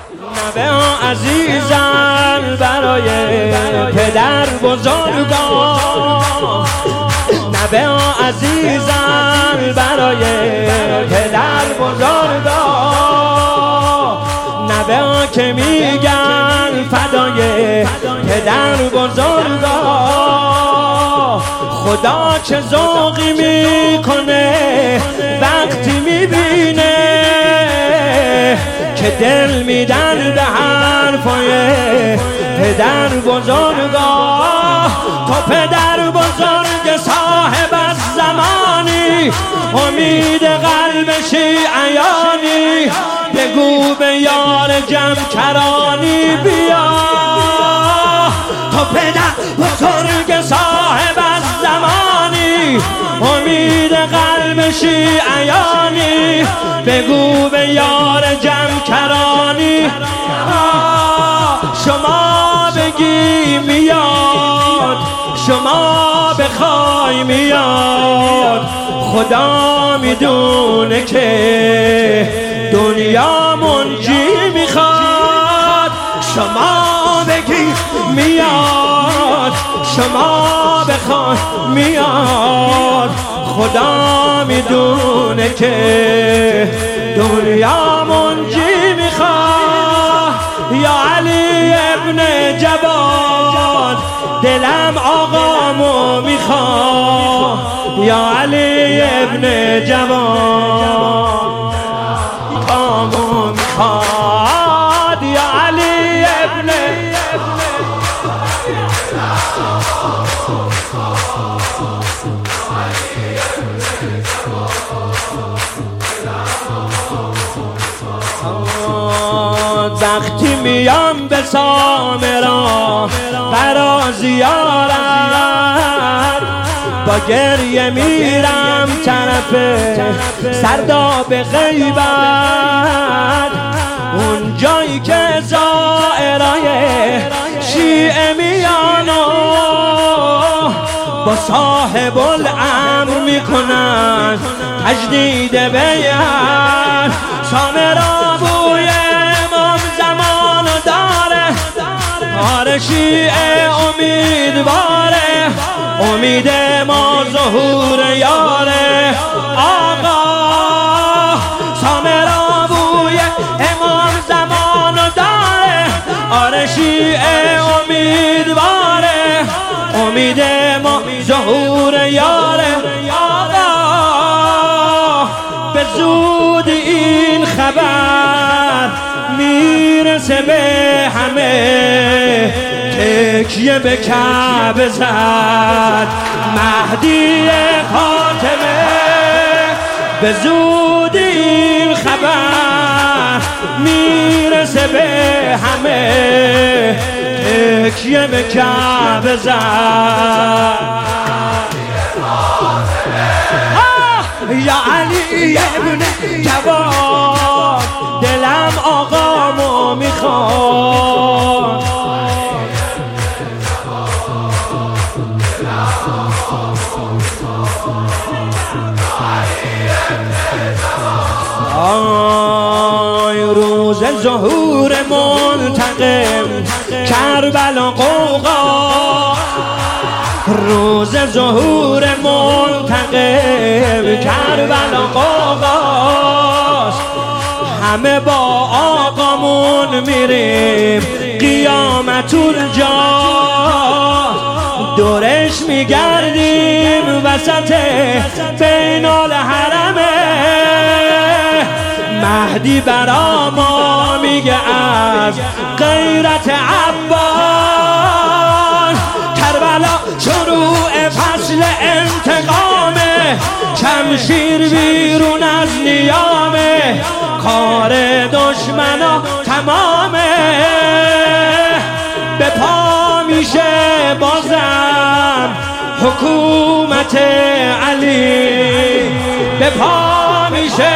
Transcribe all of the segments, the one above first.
نوه عزیزم برای پدر بزرگان، نوه عزیزم برای پدر بزرگان، نوه که میگن فدای پدر بزرگان. خدا چه ذوقی میکنه وقتی میبینه که دل میدن به حرفای پدر بزرگا. تو پدر بزرگ صاحب از زمانی، امید قلب شیعیانی، بگو به یار جمکرانی بیا. تو پدر بزرگ صاحب از زمانی، امید قلب شیعیانی، بگو به یار جمکرانی. شما بگی میاد، شما بخوای میاد، خدا میدونه که دنیا منجی میخواد. شما بگی میاد، شما بخوای میاد، خدا میدونه که دنیا منجی میخواد. یا علی ابن جواد دلم آقامو میخواد، یا علی ابن جواد آقامو میخواد، یا علی ابن وقتی میام به سامرا برا زیارت، با گریه میرم طرف سرداب غیبت، اون جایی که زائرای شیعه میانو با صاحب الامر میکنن تجدید بیعت. سامرا بوی امام زمانو داره، کار شیعه امیدواره، امید ما ظهور یاره آقا. سامرا بوی امام زمانو داره، آره شیعه امیدواره، امید ما ظهور یاره آقا. به زود این خبر میرسه به همه، تکیه به کعبه زد مهدی خاتمه. به زود این خبر میرسه به همه، تکیه به کعبه زد. یا علی ابن جواد دلم آقامو میخواد، آی روز ظهور منتقم کربلا قوقا، روز ظهور منتقم کربلا قوقاست. همه با آقامون میریم قیامت الجا، دورش میگردیم وسط بین الحرمه. مهدی برا ما میگه از غیرت عباس، کربلا شروع فصل انتقامه، شمشیر بیرون از نیامه، کار دشمنا تمامه. به پا میشه بازم حکومت علی، به پا میشه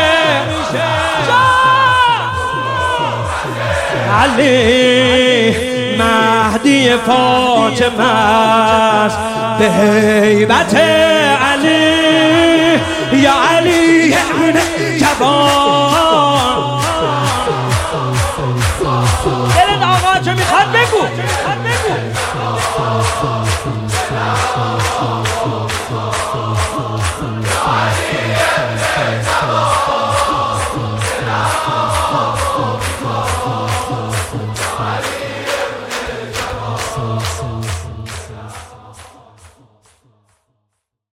علی. مهدی فاطمه است به هیبت علی، یا علی ابن جواد چه میخواد بگو.